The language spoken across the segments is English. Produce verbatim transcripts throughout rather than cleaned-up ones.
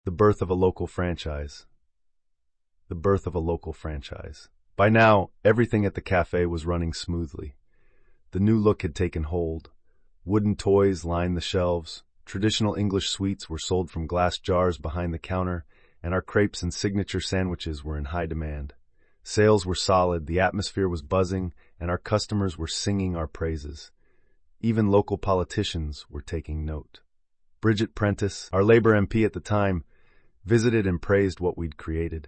The birth of a local franchise. The birth of a local franchise. By now, everything at the cafe was running smoothly. The new look had taken hold. Wooden toys lined the shelves, traditional English sweets were sold from glass jars behind the counter, and our crepes and signature sandwiches were in high demand. Sales were solid, the atmosphere was buzzing, and our customers were singing our praises. Even local politicians were taking note. Bridget Prentice, our Labour M P at the time, visited and praised what we'd created.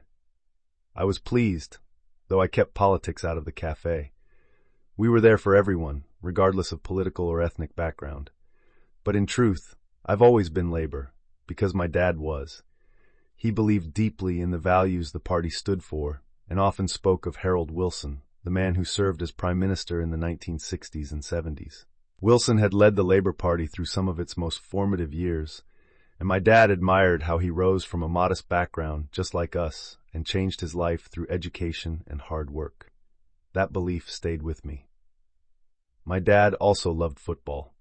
I was pleased, though I kept politics out of the cafe. We were there for everyone, regardless of political or ethnic background. But in truth, I've always been Labour, because my dad was. He believed deeply in the values the party stood for, and often spoke of Harold Wilson, the man who served as Prime Minister in the nineteen sixties and seventies. Wilson had led the Labour Party through some of its most formative years, and my dad admired how he rose from a modest background, just like us, and changed his life through education and hard work. That belief stayed with me. My dad also loved football.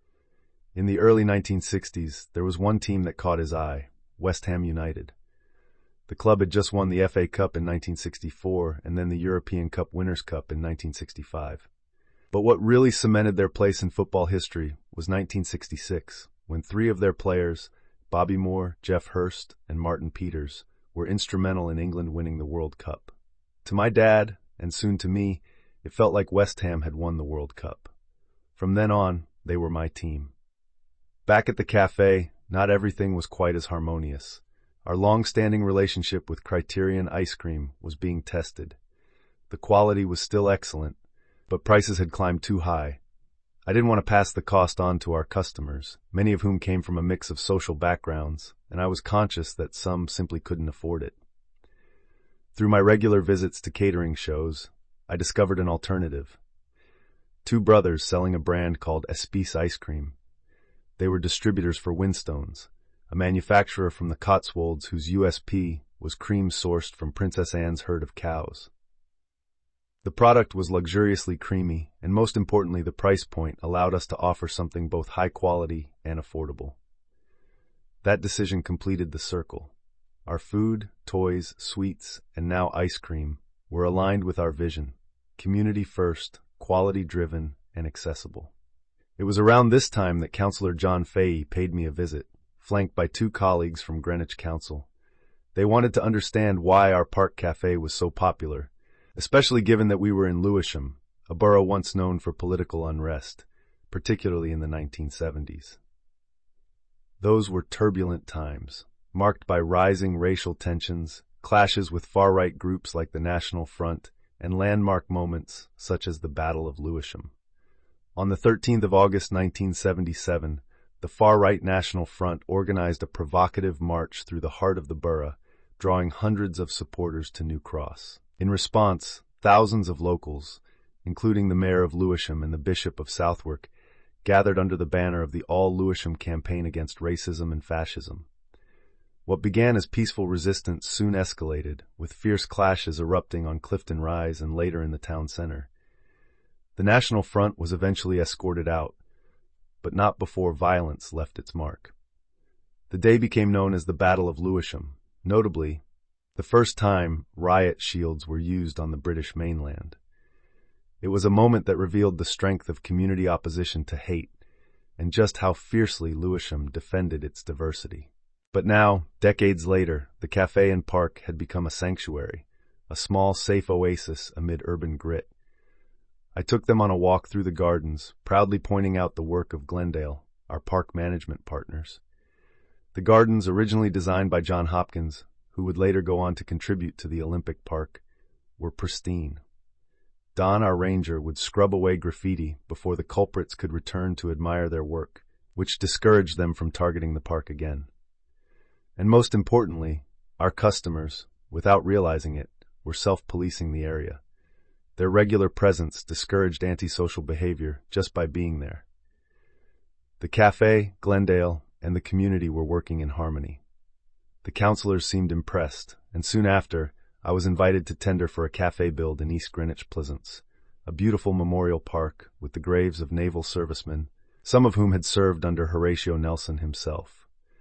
In the early nineteen sixties, there was one team that caught his eye, West Ham United. The club had just won the F A Cup in nineteen sixty-four and then the European Cup Winners' Cup in nineteen sixty-five. But what really cemented their place in football history was nineteen sixty-six, when three of their players, Bobby Moore, Geoff Hurst, and Martin Peters, were instrumental in England winning the World Cup. To my dad, and soon to me, it felt like West Ham had won the World Cup. From then on, they were my team. Back at the cafe, not everything was quite as harmonious. Our long-standing relationship with Criterion Ice Cream was being tested. The quality was still excellent, but prices had climbed too high. I didn't want to pass the cost on to our customers, many of whom came from a mix of social backgrounds, and I was conscious that some simply couldn't afford it. Through my regular visits to catering shows, I discovered an alternative. Two brothers selling a brand called Espice Ice Cream. They were distributors for Winstones, a manufacturer from the Cotswolds whose U S P was cream sourced from Princess Anne's herd of cows. The product was luxuriously creamy, and most importantly, the price point allowed us to offer something both high quality and affordable. That decision completed the circle. Our food, toys, sweets, and now ice cream were aligned with our vision: community first, quality driven, and accessible. It was around this time that Councillor John Fahey paid me a visit, flanked by two colleagues from Greenwich Council. They wanted to understand why our park cafe was so popular, especially given that we were in Lewisham, a borough once known for political unrest, particularly in the nineteen seventies. Those were turbulent times, marked by rising racial tensions, clashes with far-right groups like the National Front, and landmark moments such as the Battle of Lewisham. On the thirteenth of August nineteen seventy-seven, the far-right National Front organized a provocative march through the heart of the borough, drawing hundreds of supporters to New Cross. In response, thousands of locals, including the mayor of Lewisham and the Bishop of Southwark, gathered under the banner of the All Lewisham Campaign Against Racism and Fascism. What began as peaceful resistance soon escalated, with fierce clashes erupting on Clifton Rise and later in the town center. The National Front was eventually escorted out, but not before violence left its mark. The day became known as the Battle of Lewisham, notably, the first time riot shields were used on the British mainland. It was a moment that revealed the strength of community opposition to hate, and just how fiercely Lewisham defended its diversity. But now, decades later, the cafe and park had become a sanctuary, a small, safe oasis amid urban grit. I took them on a walk through the gardens, proudly pointing out the work of Glendale, our park management partners. The gardens, originally designed by John Hopkins, who would later go on to contribute to the Olympic Park, were pristine. Don, our ranger, would scrub away graffiti before the culprits could return to admire their work, which discouraged them from targeting the park again. And most importantly, our customers, without realizing it, were self-policing the area. Their regular presence discouraged antisocial behavior just by being there. The cafe, Glendale, and the community were working in harmony. The councillors seemed impressed, and soon after, I was invited to tender for a cafe build in East Greenwich Pleasance, a beautiful memorial park with the graves of naval servicemen, some of whom had served under Horatio Nelson himself.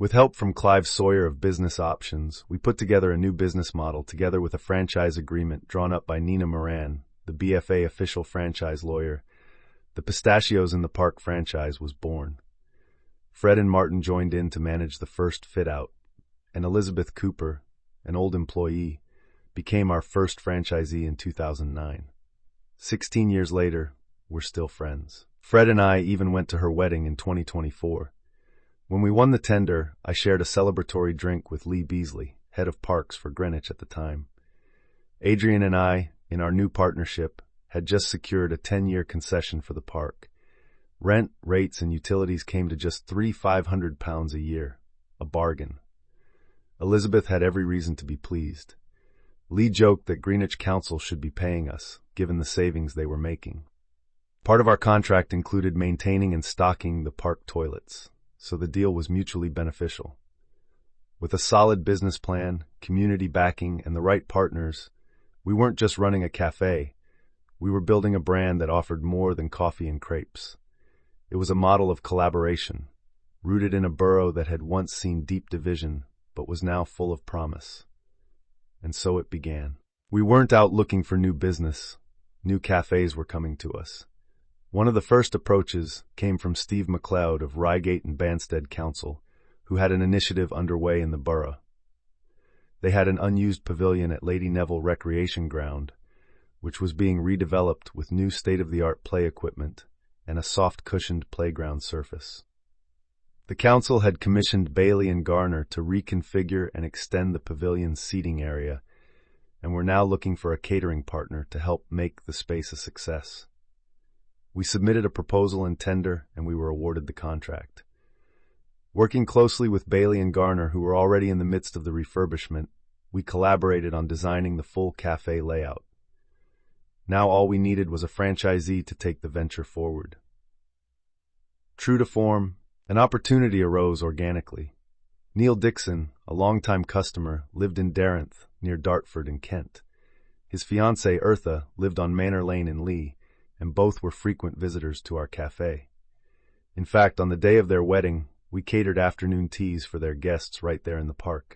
With help from Clive Sawyer of Business Options, we put together a new business model together with a franchise agreement drawn up by Nina Moran, the B F A official franchise lawyer. The Pistachios in the Park franchise was born. Fred and Martin joined in to manage the first fit-out, and Elizabeth Cooper, an old employee, became our first franchisee in two thousand nine. Sixteen years later, we're still friends. Fred and I even went to her wedding in twenty twenty-four. When we won the tender, I shared a celebratory drink with Lee Beasley, head of parks for Greenwich at the time. Adrian and I, in our new partnership, had just secured a ten-year concession for the park. Rent, rates, and utilities came to just three thousand five hundred pounds a year, a bargain. Elizabeth had every reason to be pleased. Lee joked that Greenwich Council should be paying us, given the savings they were making. Part of our contract included maintaining and stocking the park toilets, so the deal was mutually beneficial. With a solid business plan, community backing, and the right partners, we weren't just running a cafe, we were building a brand that offered more than coffee and crepes. It was a model of collaboration, rooted in a borough that had once seen deep division, but was now full of promise. And so it began. We weren't out looking for new business. New cafes were coming to us. One of the first approaches came from Steve McLeod of Reigate and Banstead Council, who had an initiative underway in the borough. They had an unused pavilion at Lady Neville Recreation Ground, which was being redeveloped with new state-of-the-art play equipment and a soft-cushioned playground surface. The council had commissioned Bailey and Garner to reconfigure and extend the pavilion's seating area, and were now looking for a catering partner to help make the space a success. We submitted a proposal and tender, and we were awarded the contract. Working closely with Bailey and Garner, who were already in the midst of the refurbishment, we collaborated on designing the full cafe layout. Now all we needed was a franchisee to take the venture forward. True to form, an opportunity arose organically. Neil Dixon, a longtime customer, lived in Darenth, near Dartford in Kent. His fiancée, Eartha, lived on Manor Lane in Lee, and both were frequent visitors to our cafe. In fact, on the day of their wedding, we catered afternoon teas for their guests right there in the park.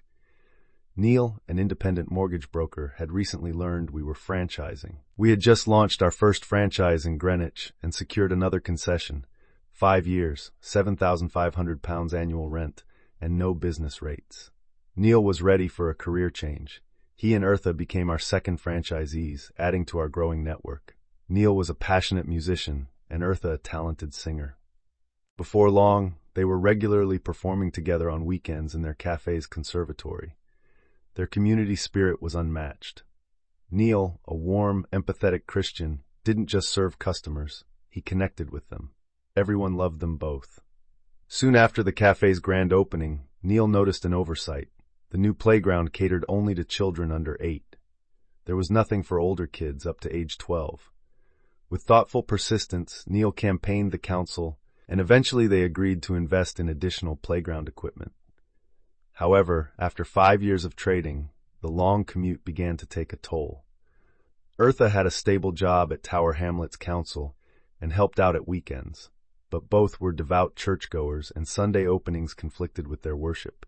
Neil, an independent mortgage broker, had recently learned we were franchising. We had just launched our first franchise in Greenwich and secured another concession, five years, seven thousand five hundred pounds annual rent, and no business rates. Neil was ready for a career change. He and Eartha became our second franchisees, adding to our growing network. Neil was a passionate musician, and Eartha a talented singer. Before long, they were regularly performing together on weekends in their cafe's conservatory. Their community spirit was unmatched. Neil, a warm, empathetic Christian, didn't just serve customers, he connected with them. Everyone loved them both. Soon after the cafe's grand opening, Neil noticed an oversight. The new playground catered only to children under eight. There was nothing for older kids up to age twelve. With thoughtful persistence, Neil campaigned the council, and eventually they agreed to invest in additional playground equipment. However, after five years of trading, the long commute began to take a toll. Eartha had a stable job at Tower Hamlets Council and helped out at weekends, but both were devout churchgoers and Sunday openings conflicted with their worship.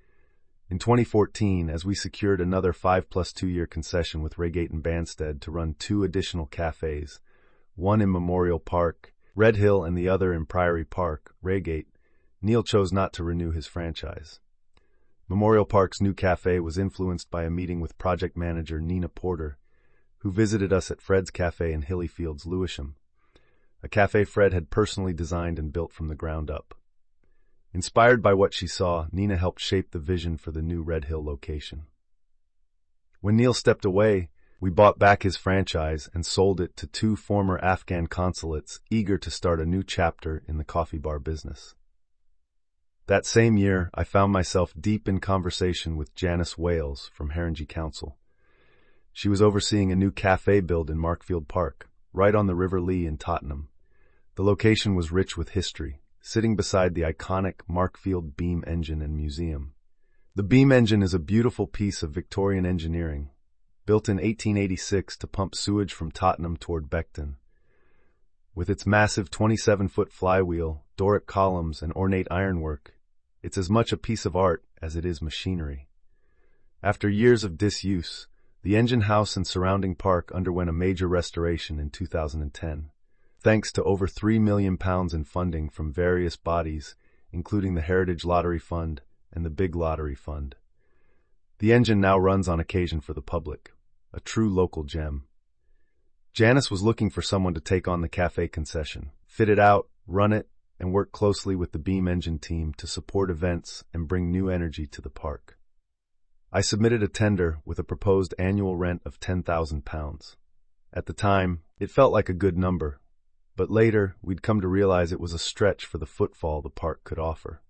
In twenty fourteen, as we secured another five plus two year concession with Reigate and Banstead to run two additional cafes, one in Memorial Park, Red Hill, and the other in Priory Park, Reigate, Neil chose not to renew his franchise. Memorial Park's new cafe was influenced by a meeting with project manager Nina Porter, who visited us at Fred's Cafe in Hillyfields, Lewisham, a cafe Fred had personally designed and built from the ground up. Inspired by what she saw, Nina helped shape the vision for the new Red Hill location. When Neil stepped away, we bought back his franchise and sold it to two former Afghan consulates eager to start a new chapter in the coffee bar business. That same year, I found myself deep in conversation with Janice Wales from Haringey Council. She was overseeing a new cafe build in Markfield Park, right on the River Lee in Tottenham. The location was rich with history, sitting beside the iconic Markfield Beam Engine and Museum. The Beam Engine is a beautiful piece of Victorian engineering, built in eighteen eighty-six to pump sewage from Tottenham toward Beckton. With its massive twenty-seven foot flywheel, Doric columns, and ornate ironwork, It's as much a piece of art as it is machinery. After years of disuse, the engine house and surrounding park underwent a major restoration in two thousand ten, thanks to over three million pounds in funding from various bodies, including the Heritage Lottery Fund and the Big Lottery Fund. The engine now runs on occasion for the public, a true local gem. Janice was looking for someone to take on the cafe concession, fit it out, run it, and work closely with the Beam Engine team to support events and bring new energy to the park. I submitted a tender with a proposed annual rent of ten thousand pounds. At the time, it felt like a good number, but later we'd come to realize it was a stretch for the footfall the park could offer.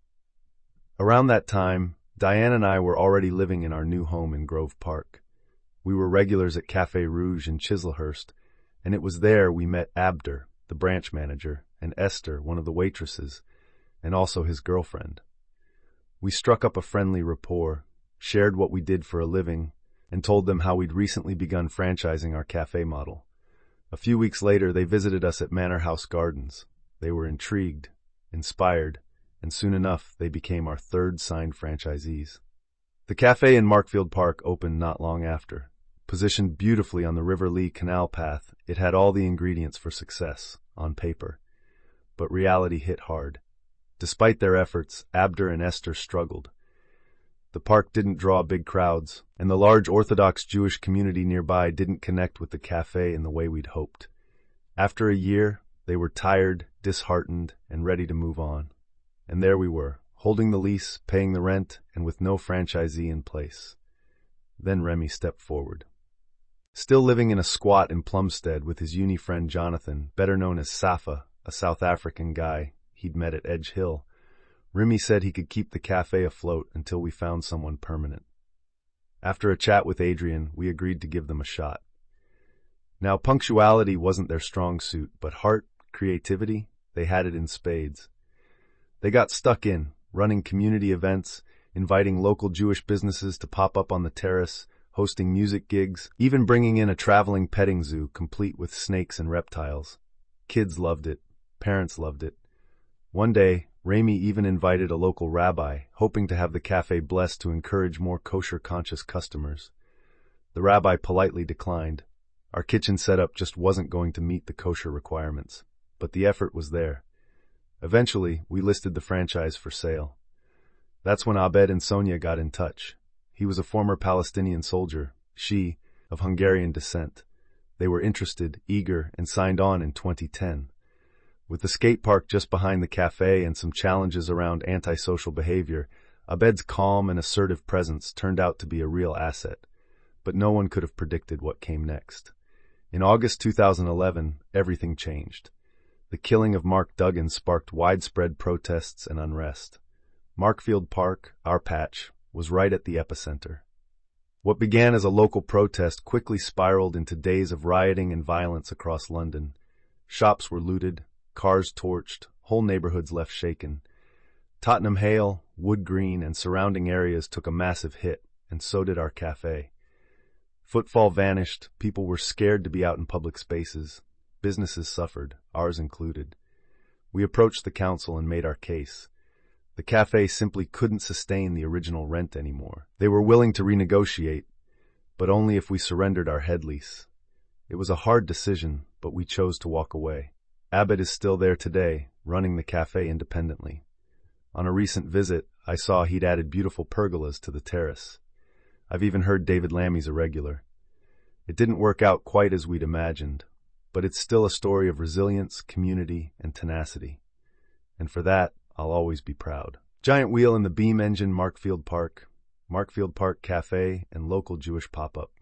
Around that time, Diane and I were already living in our new home in Grove Park. We were regulars at Café Rouge in Chislehurst, and it was there we met Abder, the branch manager, and Esther, one of the waitresses, and also his girlfriend. We struck up a friendly rapport, shared what we did for a living, and told them how we'd recently begun franchising our cafe model. A few weeks later, they visited us at Manor House Gardens. They were intrigued, inspired, and soon enough, they became our third signed franchisees. The cafe in Markfield Park opened not long after. Positioned beautifully on the River Lee Canal path, it had all the ingredients for success, on paper. But reality hit hard. Despite their efforts, Abder and Esther struggled. The park didn't draw big crowds, and the large Orthodox Jewish community nearby didn't connect with the cafe in the way we'd hoped. After a year, they were tired, disheartened, and ready to move on. And there we were, holding the lease, paying the rent, and with no franchisee in place. Then Remy stepped forward. Still living in a squat in Plumstead with his uni friend Jonathan, better known as Safa, a South African guy he'd met at Edge Hill, Remy said he could keep the cafe afloat until we found someone permanent. After a chat with Adrian, we agreed to give them a shot. Now, punctuality wasn't their strong suit, but heart, creativity, they had it in spades. They got stuck in, running community events, inviting local Jewish businesses to pop up on the terrace, hosting music gigs, even bringing in a traveling petting zoo complete with snakes and reptiles. Kids loved it. Parents loved it. One day, Remy even invited a local rabbi, hoping to have the cafe blessed to encourage more kosher-conscious customers. The rabbi politely declined. Our kitchen setup just wasn't going to meet the kosher requirements, but the effort was there. Eventually, we listed the franchise for sale. That's when Abed and Sonia got in touch. He was a former Palestinian soldier, she, of Hungarian descent. They were interested, eager, and signed on in twenty ten. With the skate park just behind the cafe and some challenges around antisocial behavior, Abed's calm and assertive presence turned out to be a real asset. But no one could have predicted what came next. In August two thousand eleven, everything changed. The killing of Mark Duggan sparked widespread protests and unrest. Markfield Park, our patch, was right at the epicenter. What began as a local protest quickly spiraled into days of rioting and violence across London. Shops were looted, cars torched, whole neighborhoods left shaken. Tottenham Hale, Wood Green, and surrounding areas took a massive hit, and so did our cafe. Footfall vanished, people were scared to be out in public spaces. Businesses suffered, ours included. We approached the council and made our case. The cafe simply couldn't sustain the original rent anymore. They were willing to renegotiate, but only if we surrendered our head lease. It was a hard decision, but we chose to walk away. Abed is still there today, running the cafe independently. On a recent visit, I saw he'd added beautiful pergolas to the terrace. I've even heard David Lammy's a regular. It didn't work out quite as we'd imagined, but it's still a story of resilience, community, and tenacity. And for that, I'll always be proud. Giant Wheel in the Beam Engine Markfield Park, Markfield Park Cafe, and local Jewish pop-up.